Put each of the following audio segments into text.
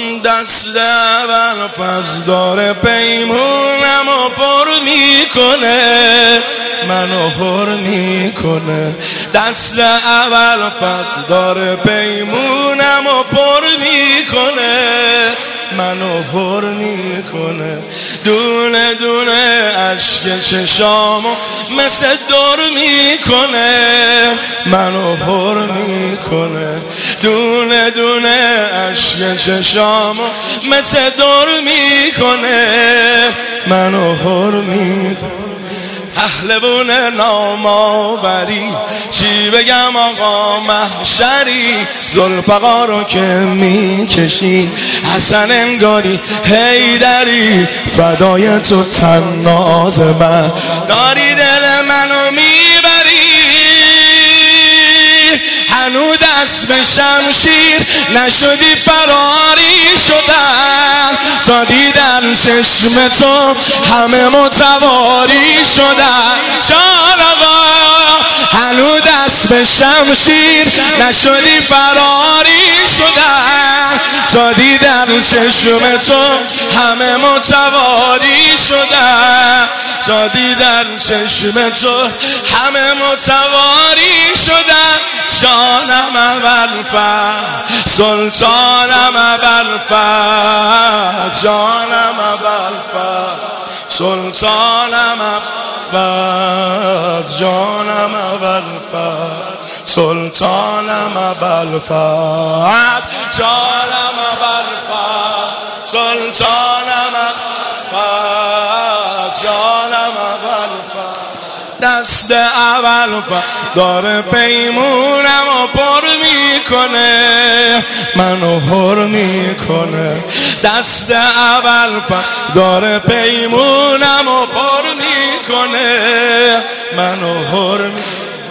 دست اول پس داره پیمونم و پر میکنه، منو پر میکنه. دست اول پس داره پیمونم و پر میکنه، منو پر میکنه. دونه دونه اشک چشامو مثل دور میکنه، منو پر میکنه. دونه دونه اشک چشامو مثل دور میکنه، منو پر میکنه. پهلوون نامآوری چی بگم آقا محشری، ذوالفقار رو که میکشی حسن انگاری حیدری، فدای تو طناز من داری دل منو میبری. هنو دست به شمشیر نشدی فراری شدن، تا دیدن چشم تو همه متواری شدن. جان آقا هنو دست به شمشیر نشدی فراری شدن، تا دیدن چشم تو همه متواری شدن، تا دیدن چشم تو همه متواری شدن. جانم ابوالفضل سلطانم ابوالفضل، جانم ابوالفضل سلطانم ابوالفضل، جانم ابوالفضل سلطانم ابوالفضل، جانم ابوالفضل سلطانم ابوالفضل، جانم ابوالفضل. دست اول داره پیمونم و پر میکنه، منو پر میکنه. دست اول داره پیمونم و پر میکنه، منو پر میکنه.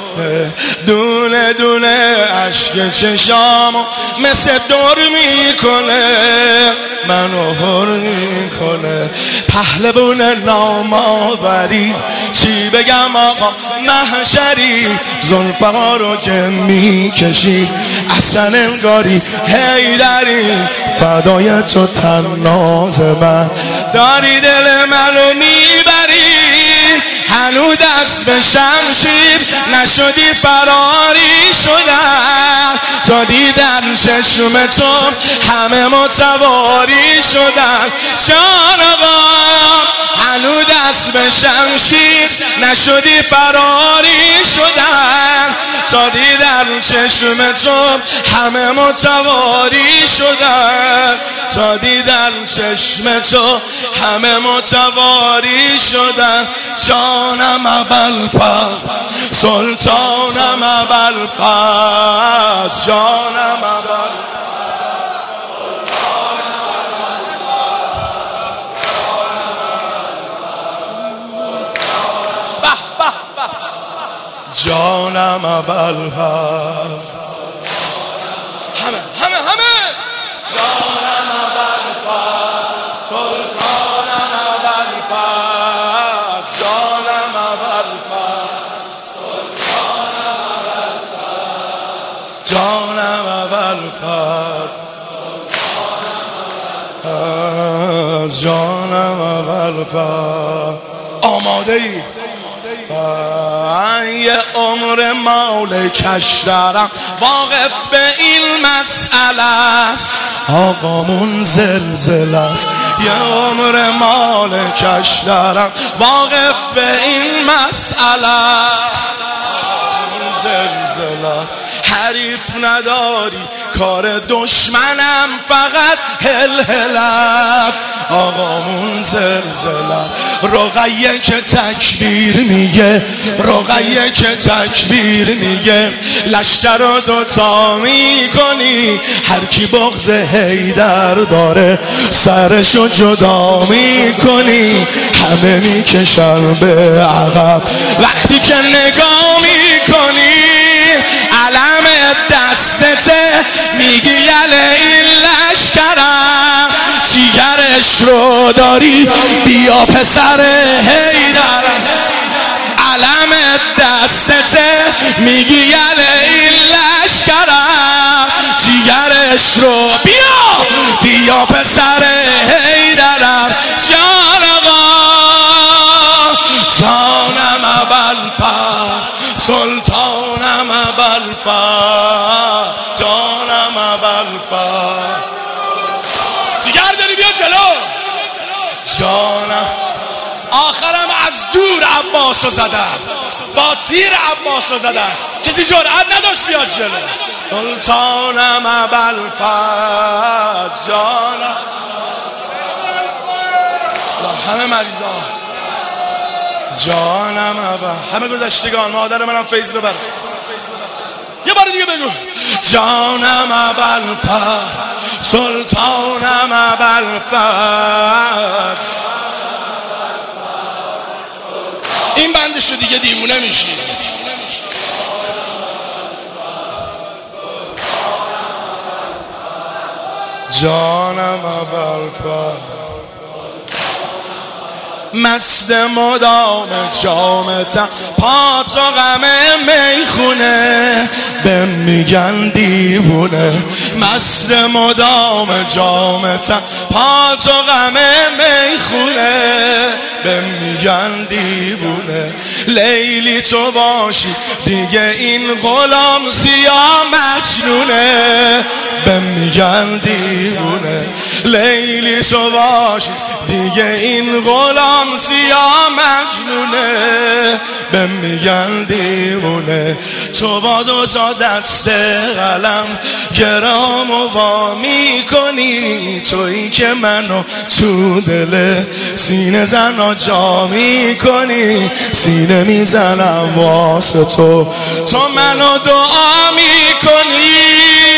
دونه دونه اشک چشامو مثل دور میکنه، منو پر میکنه. پهلوون نامآوری چی بگم آقا محشری، ذوالفقار رو که میکشی حسن انگاری حیدری، فدای تو طناز من داری دل منو میبری. هنو دست به شمشیر نشدی فراری شدن، تا دیدن چشم تو همه متواری شدن. جان آقا هنو دست به شمشیر نشدی فراری شدن، تا دیدن چشم تو همه متواری شدن، تا دیدن چشم تو همه متواری شدن. جانم ابوالفضل سلطانم ابوالفضل، جانم ابوالفضل جانم ابوالفضل، همه جانم ابوالفضل سلطانم ابوالفضل، جانم ابوالفضل سلطانم ابوالفضل، جانم ابوالفضل، جانم ابوالفضل. آماده ای؟ یه عمر مالکش دارم واقف به این مسئله است، آقامون زلزله است. یه عمر مالکش دارم واقف به این مسئله، آقامون زلزله است. حریف نداری کار دشمنم فقط هلهل است، آقامون زلزله. رقیه که تکبیر میگه، رقیه که تکبیر میگه، لشکر رو دوتا میکنی، هر کی بغض حیدر داره سرشو جدا میکنی، همه میکشن به عقب وقتی که نگاه میکنی. علم دستته میگی یله این لشکرم، جیگرش رو داری بیا پسر حیدر. علم دستته میگی یله این لشکرم، جیگرش رو بیا جانم. آخرم از دور عباسو زدن، با تیر عباسو زدن، کسی جرأت نداشت بیاد جلو. سلطانم ابوالفضل جانم. همه مریضا جانم همه گذشتگان، مادر منم فیض ببر. یه بار دیگه بگو جانم ابوالفضل، سلطانم ابوالفضل. این بندشو دیگه دیوونه میشی. جانم ابوالفضل، مست مدام جامتم، پا تو غم میخونه به میگن دیوونه. مست مدام جامتم، پا تو غم میخونه به میگن دیوونه. لیلی تو باشی دیگه این غلام سیاه مجنونه به میگن دیوونه. لیلی تو باشی دیگه این غلام سیاه مجنونه به میگن دیوونه. تو با دو تا دست قلم گرام و وا میکنی، تویی که منو تو دل سینه زنا جا میکنی. سینه میزنم واسه تو، تو منو دعا میکنی.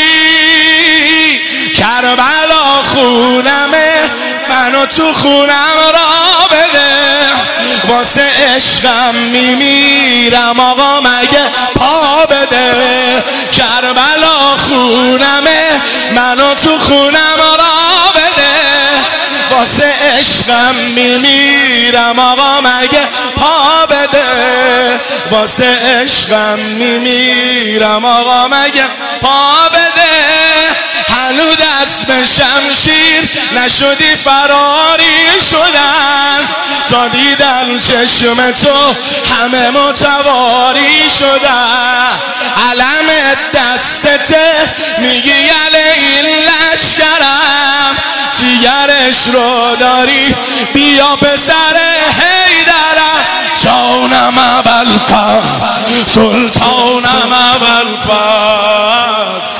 کربلا خونمه، منو تو خونم را بده. واسه عشقم میمیرم آقا مگه پا بده. کربلا خونمه، منو تو خونم را بده. واسه عشقم میمیرم آقا مگه پا بده. واسه عشقم میمیرم آقا مگه پا بده. هنو دست به شمشیر نشدی فراری شدن، تا دیدن چشم تو همه متواری شدن. علم دستته میگی این لشکرم، جیگرش رو داری بیا پسر حیدرم. جانم ابوالفضل، سلطانم ابوالفضل.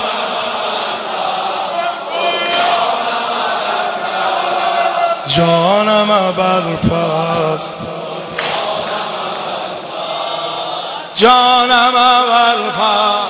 جانم ابوالفضل، جانم ابوالفضل.